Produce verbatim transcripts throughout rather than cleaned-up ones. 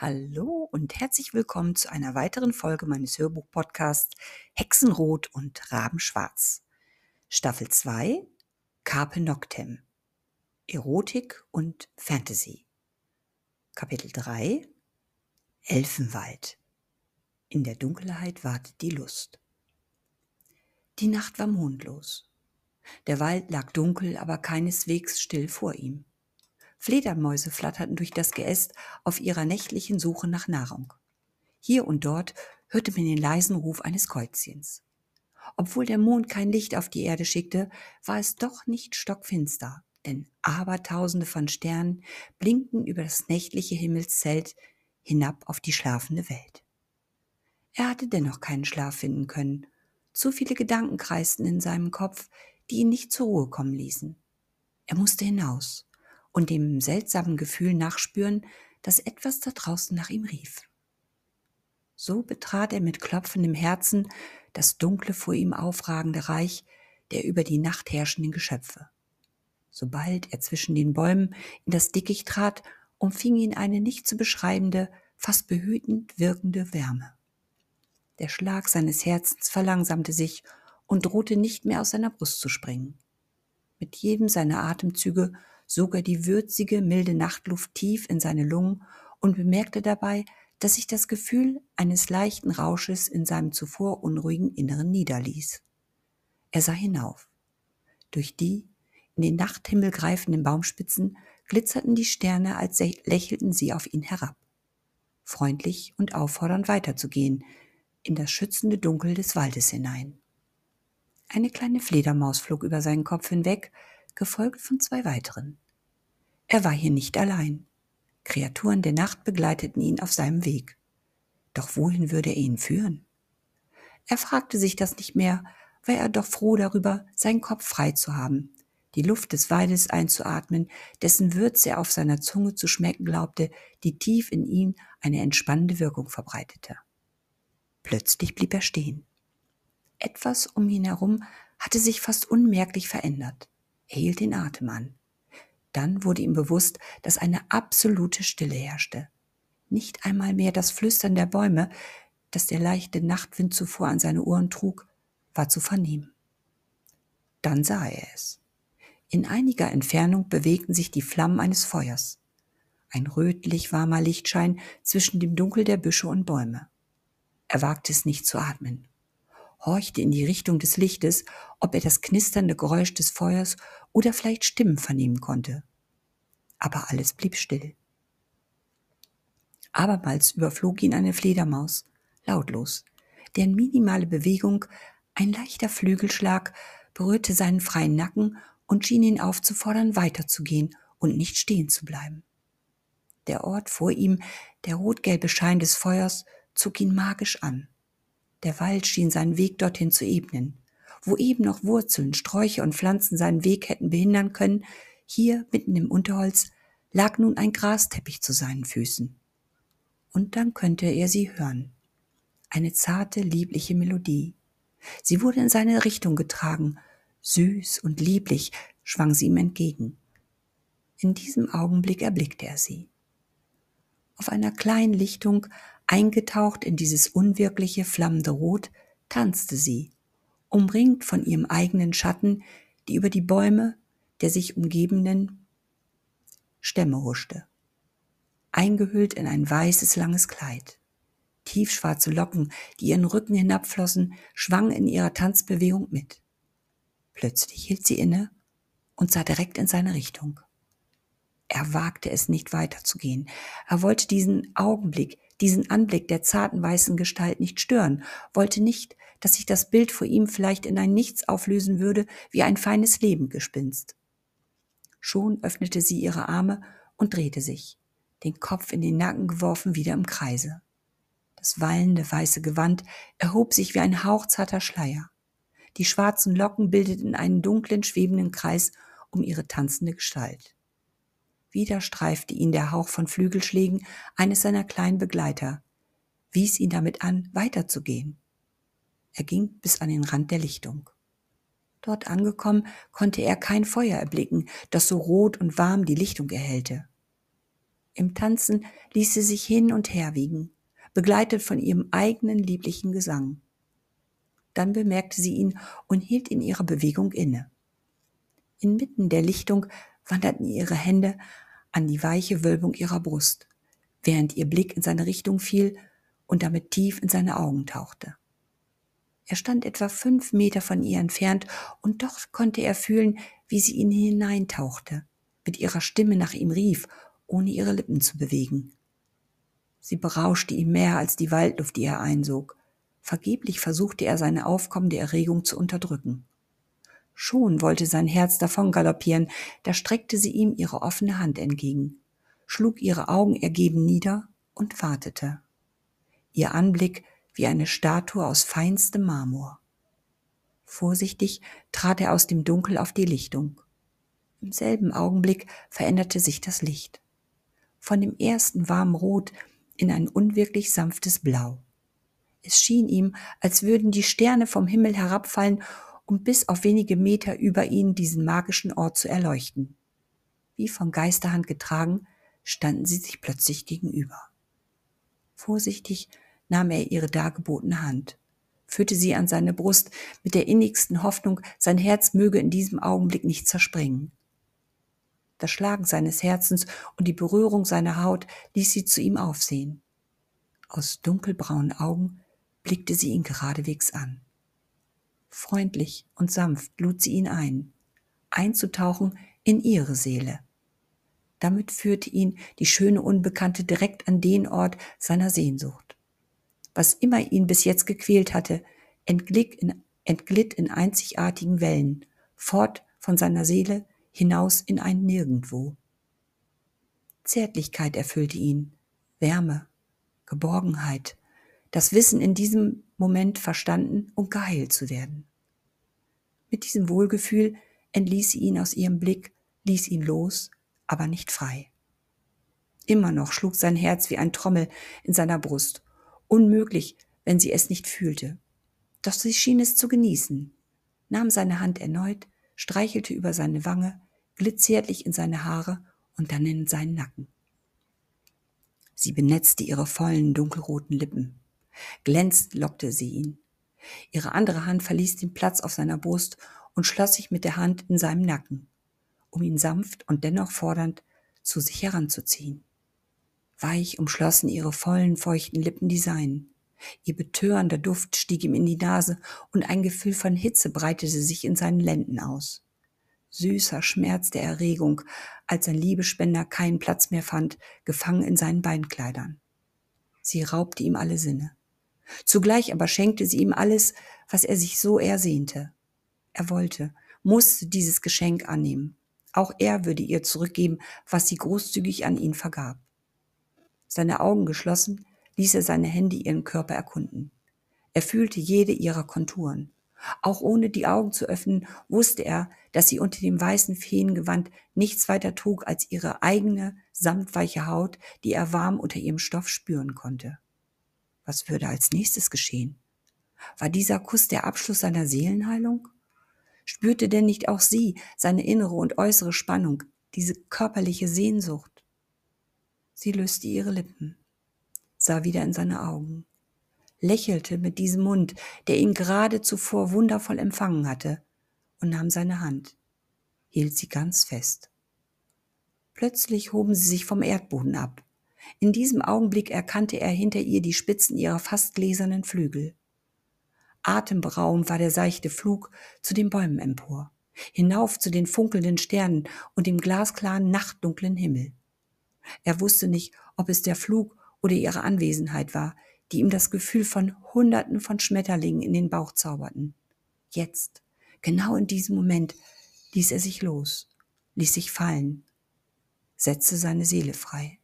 Hallo und herzlich willkommen zu einer weiteren Folge meines Hörbuch-Podcasts Hexenrot und Rabenschwarz. Staffel zwei, Carpe Noctem, Erotik und Fantasy. Kapitel drei, Elfenwald. In der Dunkelheit wartet die Lust. Die Nacht war mondlos. Der Wald lag dunkel, aber keineswegs still vor ihm. Fledermäuse flatterten durch das Geäst auf ihrer nächtlichen Suche nach Nahrung. Hier und dort hörte man den leisen Ruf eines Käuzchens. Obwohl der Mond kein Licht auf die Erde schickte, war es doch nicht stockfinster, denn Abertausende von Sternen blinkten über das nächtliche Himmelszelt hinab auf die schlafende Welt. Er hatte dennoch keinen Schlaf finden können. Zu viele Gedanken kreisten in seinem Kopf, die ihn nicht zur Ruhe kommen ließen. Er musste hinaus und dem seltsamen Gefühl nachspüren, dass etwas da draußen nach ihm rief. So betrat er mit klopfendem Herzen das dunkle, vor ihm aufragende Reich der über die Nacht herrschenden Geschöpfe. Sobald er zwischen den Bäumen in das Dickicht trat, umfing ihn eine nicht zu beschreibende, fast behütend wirkende Wärme. Der Schlag seines Herzens verlangsamte sich und drohte nicht mehr aus seiner Brust zu springen. Mit jedem seiner Atemzüge sog er die würzige, milde Nachtluft tief in seine Lungen und bemerkte dabei, dass sich das Gefühl eines leichten Rausches in seinem zuvor unruhigen Inneren niederließ. Er sah hinauf. Durch die in den Nachthimmel greifenden Baumspitzen glitzerten die Sterne, als lächelten sie auf ihn herab, freundlich und auffordernd weiterzugehen, in das schützende Dunkel des Waldes hinein. Eine kleine Fledermaus flog über seinen Kopf hinweg, gefolgt von zwei weiteren. Er war hier nicht allein. Kreaturen der Nacht begleiteten ihn auf seinem Weg. Doch wohin würde er ihn führen? Er fragte sich das nicht mehr, war er doch froh darüber, seinen Kopf frei zu haben, die Luft des Waldes einzuatmen, dessen Würze er auf seiner Zunge zu schmecken glaubte, die tief in ihm eine entspannende Wirkung verbreitete. Plötzlich blieb er stehen. Etwas um ihn herum hatte sich fast unmerklich verändert. Er hielt den Atem an. Dann wurde ihm bewusst, dass eine absolute Stille herrschte. Nicht einmal mehr das Flüstern der Bäume, das der leichte Nachtwind zuvor an seine Ohren trug, war zu vernehmen. Dann sah er es. In einiger Entfernung bewegten sich die Flammen eines Feuers. Ein rötlich warmer Lichtschein zwischen dem Dunkel der Büsche und Bäume. Er wagte es nicht zu atmen, horchte in die Richtung des Lichtes, ob er das knisternde Geräusch des Feuers oder vielleicht Stimmen vernehmen konnte. Aber alles blieb still. Abermals überflog ihn eine Fledermaus, lautlos, deren minimale Bewegung, ein leichter Flügelschlag, berührte seinen freien Nacken und schien ihn aufzufordern, weiterzugehen und nicht stehen zu bleiben. Der Ort vor ihm, der rotgelbe Schein des Feuers, zog ihn magisch an. Der Wald schien seinen Weg dorthin zu ebnen. Wo eben noch Wurzeln, Sträucher und Pflanzen seinen Weg hätten behindern können, hier mitten im Unterholz lag nun ein Grasteppich zu seinen Füßen. Und dann könnte er sie hören. Eine zarte, liebliche Melodie. Sie wurde in seine Richtung getragen. Süß und lieblich schwang sie ihm entgegen. In diesem Augenblick erblickte er sie. Auf einer kleinen Lichtung, eingetaucht in dieses unwirkliche, flammende Rot, tanzte sie, umringt von ihrem eigenen Schatten, die über die Bäume der sich umgebenden Stämme huschte. Eingehüllt in ein weißes, langes Kleid. Tiefschwarze Locken, die ihren Rücken hinabflossen, schwangen in ihrer Tanzbewegung mit. Plötzlich hielt sie inne und sah direkt in seine Richtung. Er wagte es nicht weiterzugehen. Er wollte diesen Augenblick, diesen Anblick der zarten weißen Gestalt nicht stören, wollte nicht, dass sich das Bild vor ihm vielleicht in ein Nichts auflösen würde, wie ein feines Lebengespinst. Schon öffnete sie ihre Arme und drehte sich, den Kopf in den Nacken geworfen, wieder im Kreise. Das wallende weiße Gewand erhob sich wie ein hauchzarter Schleier. Die schwarzen Locken bildeten einen dunklen, schwebenden Kreis um ihre tanzende Gestalt. Wieder streifte ihn der Hauch von Flügelschlägen eines seiner kleinen Begleiter, wies ihn damit an, weiterzugehen. Er ging bis an den Rand der Lichtung. Dort angekommen, konnte er kein Feuer erblicken, das so rot und warm die Lichtung erhellte. Im Tanzen ließ sie sich hin und her wiegen, begleitet von ihrem eigenen lieblichen Gesang. Dann bemerkte sie ihn und hielt in ihrer Bewegung inne. Inmitten der Lichtung wanderten ihre Hände an die weiche Wölbung ihrer Brust, während ihr Blick in seine Richtung fiel und damit tief in seine Augen tauchte. Er stand etwa fünf Meter von ihr entfernt und doch konnte er fühlen, wie sie in ihn hineintauchte, mit ihrer Stimme nach ihm rief, ohne ihre Lippen zu bewegen. Sie berauschte ihn mehr als die Waldluft, die er einsog. Vergeblich versuchte er, seine aufkommende Erregung zu unterdrücken. Schon wollte sein Herz davon galoppieren, da streckte sie ihm ihre offene Hand entgegen, schlug ihre Augen ergeben nieder und wartete. Ihr Anblick wie eine Statue aus feinstem Marmor. Vorsichtig trat er aus dem Dunkel auf die Lichtung. Im selben Augenblick veränderte sich das Licht. Von dem ersten warmen Rot in ein unwirklich sanftes Blau. Es schien ihm, als würden die Sterne vom Himmel herabfallen, um bis auf wenige Meter über ihnen diesen magischen Ort zu erleuchten. Wie von Geisterhand getragen, standen sie sich plötzlich gegenüber. Vorsichtig nahm er ihre dargebotene Hand, führte sie an seine Brust mit der innigsten Hoffnung, sein Herz möge in diesem Augenblick nicht zerspringen. Das Schlagen seines Herzens und die Berührung seiner Haut ließ sie zu ihm aufsehen. Aus dunkelbraunen Augen blickte sie ihn geradewegs an. Freundlich und sanft lud sie ihn ein, einzutauchen in ihre Seele. Damit führte ihn die schöne Unbekannte direkt an den Ort seiner Sehnsucht. Was immer ihn bis jetzt gequält hatte, entglitt in, entglitt in einzigartigen Wellen, fort von seiner Seele hinaus in ein Nirgendwo. Zärtlichkeit erfüllte ihn, Wärme, Geborgenheit, das Wissen, in diesem Moment verstanden und geheilt zu werden. Mit diesem Wohlgefühl entließ sie ihn aus ihrem Blick, ließ ihn los, aber nicht frei. Immer noch schlug sein Herz wie ein Trommel in seiner Brust. Unmöglich, wenn sie es nicht fühlte. Doch sie schien es zu genießen, nahm seine Hand erneut, streichelte über seine Wange, glitt zärtlich in seine Haare und dann in seinen Nacken. Sie benetzte ihre vollen, dunkelroten Lippen. Glänzend lockte sie ihn. Ihre andere Hand verließ den Platz auf seiner Brust und schloss sich mit der Hand in seinem Nacken, um ihn sanft und dennoch fordernd zu sich heranzuziehen. Weich umschlossen ihre vollen, feuchten Lippen die seinen. Ihr betörender Duft stieg ihm in die Nase und ein Gefühl von Hitze breitete sich in seinen Lenden aus. Süßer Schmerz der Erregung, als sein Liebesspender keinen Platz mehr fand, gefangen in seinen Beinkleidern. Sie raubte ihm alle Sinne. Zugleich aber schenkte sie ihm alles, was er sich so ersehnte. Er wollte, musste dieses Geschenk annehmen. Auch er würde ihr zurückgeben, was sie großzügig an ihn vergab. Seine Augen geschlossen, ließ er seine Hände ihren Körper erkunden. Er fühlte jede ihrer Konturen. Auch ohne die Augen zu öffnen, wusste er, dass sie unter dem weißen Feengewand nichts weiter trug als ihre eigene, samtweiche Haut, die er warm unter ihrem Stoff spüren konnte. Was würde als nächstes geschehen? War dieser Kuss der Abschluss seiner Seelenheilung? Spürte denn nicht auch sie seine innere und äußere Spannung, diese körperliche Sehnsucht? Sie löste ihre Lippen, sah wieder in seine Augen, lächelte mit diesem Mund, der ihn gerade zuvor wundervoll empfangen hatte, und nahm seine Hand, hielt sie ganz fest. Plötzlich hoben sie sich vom Erdboden ab. In diesem Augenblick erkannte er hinter ihr die Spitzen ihrer fast gläsernen Flügel. Atemberaubend war der seichte Flug zu den Bäumen empor, hinauf zu den funkelnden Sternen und dem glasklaren, nachtdunklen Himmel. Er wusste nicht, ob es der Flug oder ihre Anwesenheit war, die ihm das Gefühl von Hunderten von Schmetterlingen in den Bauch zauberten. Jetzt, genau in diesem Moment, ließ er sich los, ließ sich fallen, setzte seine Seele frei.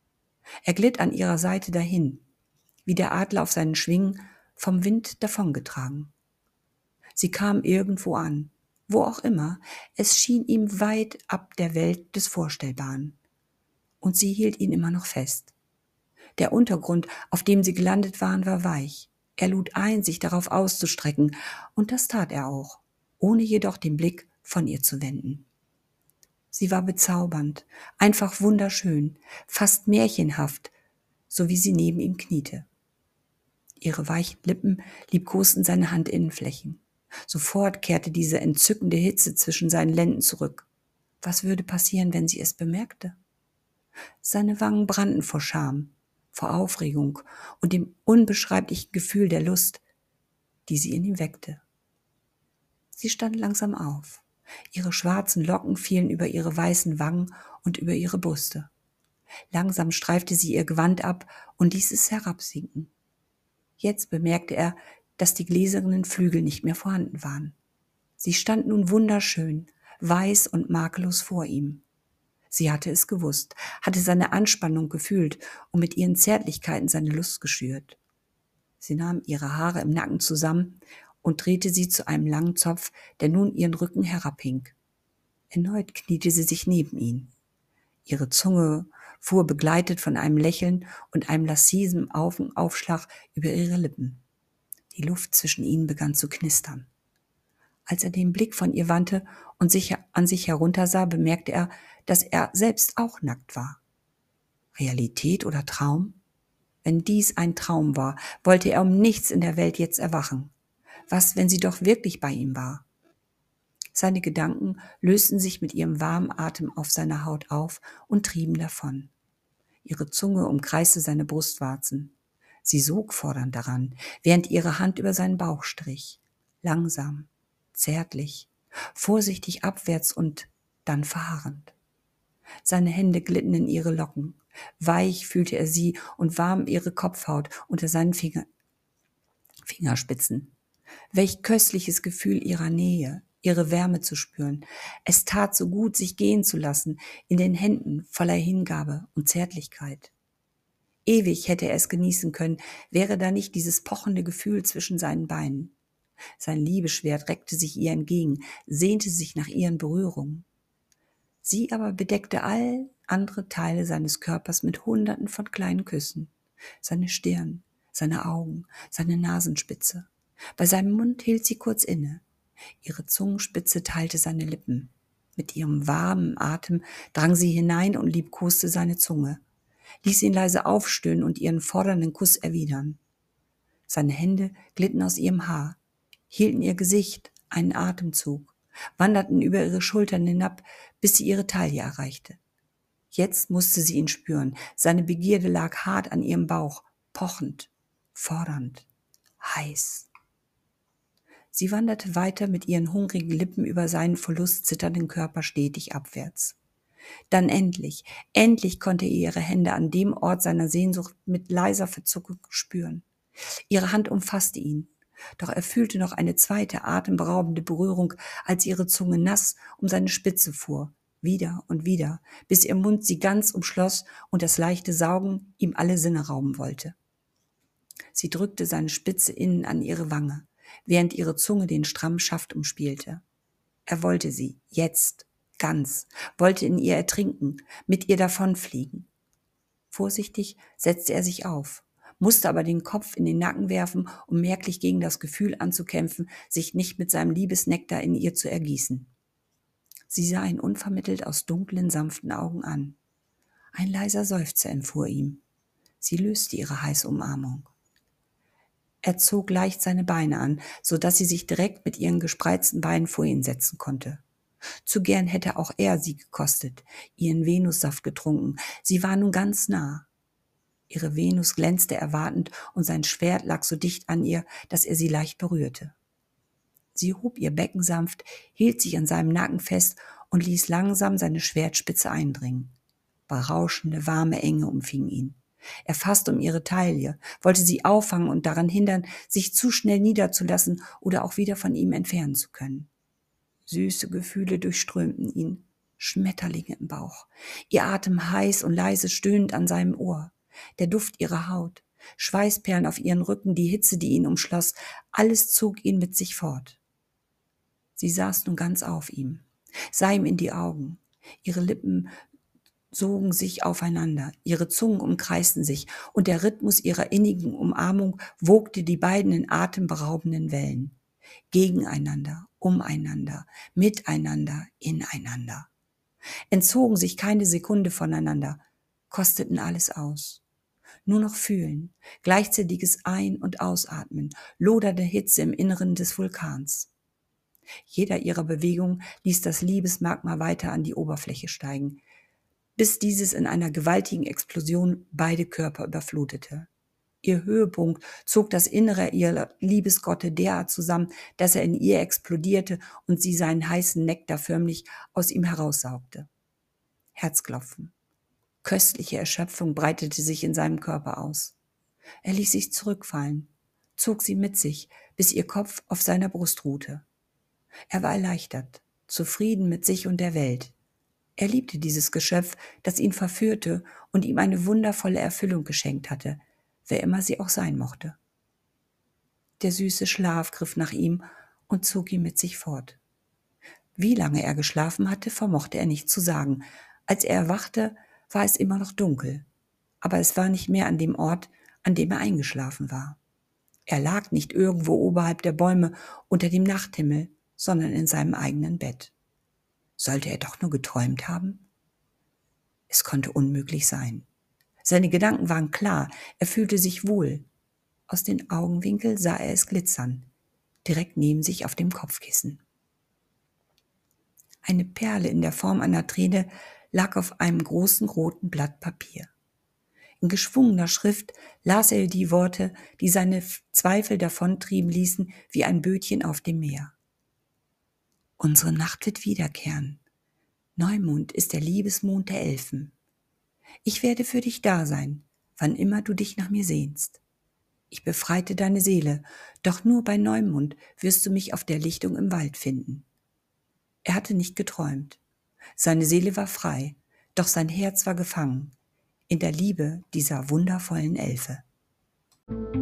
Er glitt an ihrer Seite dahin, wie der Adler auf seinen Schwingen, vom Wind davongetragen. Sie kam irgendwo an, wo auch immer, es schien ihm weit ab der Welt des Vorstellbaren. Und sie hielt ihn immer noch fest. Der Untergrund, auf dem sie gelandet waren, war weich. Er lud ein, sich darauf auszustrecken, und das tat er auch, ohne jedoch den Blick von ihr zu wenden. Sie war bezaubernd, einfach wunderschön, fast märchenhaft, so wie sie neben ihm kniete. Ihre weichen Lippen liebkosten seine Handinnenflächen. Sofort kehrte diese entzückende Hitze zwischen seinen Lenden zurück. Was würde passieren, wenn sie es bemerkte? Seine Wangen brannten vor Scham, vor Aufregung und dem unbeschreiblichen Gefühl der Lust, die sie in ihm weckte. Sie stand langsam auf. Ihre schwarzen Locken fielen über ihre weißen Wangen und über ihre Brüste. Langsam streifte sie ihr Gewand ab und ließ es herabsinken. Jetzt bemerkte er, dass die gläsernen Flügel nicht mehr vorhanden waren. Sie stand nun wunderschön, weiß und makellos vor ihm. Sie hatte es gewusst, hatte seine Anspannung gefühlt und mit ihren Zärtlichkeiten seine Lust geschürt. Sie nahm ihre Haare im Nacken zusammen und drehte sie zu einem langen Zopf, der nun ihren Rücken herabhing. Erneut kniete sie sich neben ihn. Ihre Zunge fuhr begleitet von einem Lächeln und einem lasciven Aufschlag über ihre Lippen. Die Luft zwischen ihnen begann zu knistern. Als er den Blick von ihr wandte und sich an sich heruntersah, bemerkte er, dass er selbst auch nackt war. Realität oder Traum? Wenn dies ein Traum war, wollte er um nichts in der Welt jetzt erwachen. Was, wenn sie doch wirklich bei ihm war? Seine Gedanken lösten sich mit ihrem warmen Atem auf seiner Haut auf und trieben davon. Ihre Zunge umkreiste seine Brustwarzen. Sie sog fordernd daran, während ihre Hand über seinen Bauch strich. Langsam, zärtlich, vorsichtig abwärts und dann verharrend. Seine Hände glitten in ihre Locken. Weich fühlte er sie und warm ihre Kopfhaut unter seinen Finger, Fingerspitzen. Welch köstliches Gefühl ihrer Nähe, ihre Wärme zu spüren. Es tat so gut, sich gehen zu lassen, in den Händen voller Hingabe und Zärtlichkeit. Ewig hätte er es genießen können, wäre da nicht dieses pochende Gefühl zwischen seinen Beinen. Sein Liebesschwert reckte sich ihr entgegen, sehnte sich nach ihren Berührungen. Sie aber bedeckte all andere Teile seines Körpers mit Hunderten von kleinen Küssen. Seine Stirn, seine Augen, seine Nasenspitze. Bei seinem Mund hielt sie kurz inne. Ihre Zungenspitze teilte seine Lippen. Mit ihrem warmen Atem drang sie hinein und liebkoste seine Zunge, ließ ihn leise aufstöhnen und ihren fordernden Kuss erwidern. Seine Hände glitten aus ihrem Haar, hielten ihr Gesicht einen Atemzug, wanderten über ihre Schultern hinab, bis sie ihre Taille erreichte. Jetzt musste sie ihn spüren. Seine Begierde lag hart an ihrem Bauch, pochend, fordernd, heiß. Sie wanderte weiter mit ihren hungrigen Lippen über seinen vor Lust zitternden Körper stetig abwärts. Dann endlich, endlich konnte er ihre Hände an dem Ort seiner Sehnsucht mit leiser Verzuckung spüren. Ihre Hand umfasste ihn, doch er fühlte noch eine zweite atemberaubende Berührung, als ihre Zunge nass um seine Spitze fuhr, wieder und wieder, bis ihr Mund sie ganz umschloss und das leichte Saugen ihm alle Sinne rauben wollte. Sie drückte seine Spitze innen an ihre Wange, während ihre Zunge den strammen Schaft umspielte. Er wollte sie, jetzt, ganz, wollte in ihr ertrinken, mit ihr davonfliegen. Vorsichtig setzte er sich auf, musste aber den Kopf in den Nacken werfen, um merklich gegen das Gefühl anzukämpfen, sich nicht mit seinem Liebesnektar in ihr zu ergießen. Sie sah ihn unvermittelt aus dunklen, sanften Augen an. Ein leiser Seufzer entfuhr ihm. Sie löste ihre heiße Umarmung. Er zog leicht seine Beine an, so dass sie sich direkt mit ihren gespreizten Beinen vor ihn setzen konnte. Zu gern hätte auch er sie gekostet, ihren Venussaft getrunken. Sie war nun ganz nah. Ihre Venus glänzte erwartend und sein Schwert lag so dicht an ihr, dass er sie leicht berührte. Sie hob ihr Becken sanft, hielt sich an seinem Nacken fest und ließ langsam seine Schwertspitze eindringen. Berauschende, warme Enge umfing ihn. Er fasste um ihre Taille, wollte sie auffangen und daran hindern, sich zu schnell niederzulassen oder auch wieder von ihm entfernen zu können. Süße Gefühle durchströmten ihn, Schmetterlinge im Bauch, ihr Atem heiß und leise stöhnend an seinem Ohr, der Duft ihrer Haut, Schweißperlen auf ihren Rücken, die Hitze, die ihn umschloss, alles zog ihn mit sich fort. Sie saß nun ganz auf ihm, sah ihm in die Augen, ihre Lippen sogen sich aufeinander, ihre Zungen umkreisten sich und der Rhythmus ihrer innigen Umarmung wogte die beiden in atemberaubenden Wellen. Gegeneinander, umeinander, miteinander, ineinander. entzogen sich keine Sekunde voneinander, kosteten alles aus. Nur noch fühlen, gleichzeitiges Ein- und Ausatmen, lodernde Hitze im Inneren des Vulkans. Jeder ihrer Bewegungen ließ das Liebesmagma weiter an die Oberfläche steigen, bis dieses in einer gewaltigen Explosion beide Körper überflutete. Ihr Höhepunkt zog das Innere ihrer Liebesgotte derart zusammen, dass er in ihr explodierte und sie seinen heißen Nektar förmlich aus ihm heraussaugte. Herzklopfen. Köstliche Erschöpfung breitete sich in seinem Körper aus. Er ließ sich zurückfallen, zog sie mit sich, bis ihr Kopf auf seiner Brust ruhte. Er war erleichtert, zufrieden mit sich und der Welt. Er liebte dieses Geschöpf, das ihn verführte und ihm eine wundervolle Erfüllung geschenkt hatte, wer immer sie auch sein mochte. Der süße Schlaf griff nach ihm und zog ihn mit sich fort. Wie lange er geschlafen hatte, vermochte er nicht zu sagen. Als er erwachte, war es immer noch dunkel, aber es war nicht mehr an dem Ort, an dem er eingeschlafen war. Er lag nicht irgendwo oberhalb der Bäume unter dem Nachthimmel, sondern in seinem eigenen Bett. Sollte er doch nur geträumt haben? Es konnte unmöglich sein. Seine Gedanken waren klar, er fühlte sich wohl. Aus den Augenwinkeln sah er es glitzern, direkt neben sich auf dem Kopfkissen. Eine Perle in der Form einer Träne lag auf einem großen roten Blatt Papier. In geschwungener Schrift las er die Worte, die seine Zweifel davontrieben ließen wie ein Bötchen auf dem Meer. Unsere Nacht wird wiederkehren. Neumond ist der Liebesmond der Elfen. Ich werde für dich da sein, wann immer du dich nach mir sehnst. Ich befreite deine Seele, doch nur bei Neumond wirst du mich auf der Lichtung im Wald finden. Er hatte nicht geträumt. Seine Seele war frei, doch sein Herz war gefangen in der Liebe dieser wundervollen Elfe.